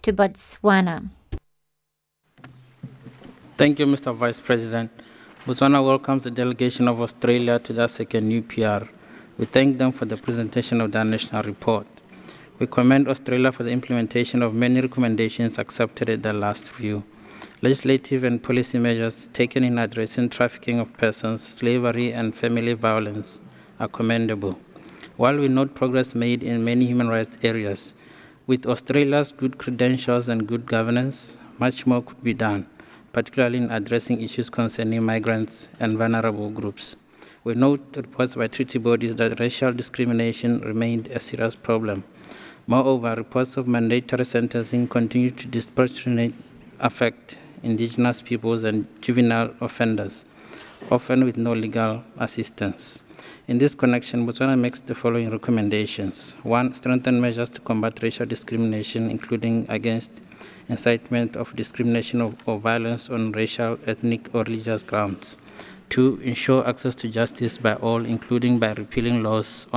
to Botswana. Thank you, Mr. Vice President. Botswana welcomes the delegation of Australia to the second UPR. We thank them for the presentation of their national report. We commend Australia for the implementation of many recommendations accepted at the last review. Legislative and policy measures taken in addressing trafficking of persons, slavery, and family violence are commendable. While we note progress made in many human rights areas, with Australia's good credentials and good governance, much more could be done, particularly in addressing issues concerning migrants and vulnerable groups. We note reports by treaty bodies that racial discrimination remained a serious problem. Moreover, reports of mandatory sentencing continue to disproportionately affect indigenous peoples and juvenile offenders, often with no legal assistance. In this connection, Botswana makes the following recommendations. 1. Strengthen measures to combat racial discrimination, including against incitement of discrimination or violence on racial, ethnic, or religious grounds. 2. Ensure access to justice by all, including by repealing laws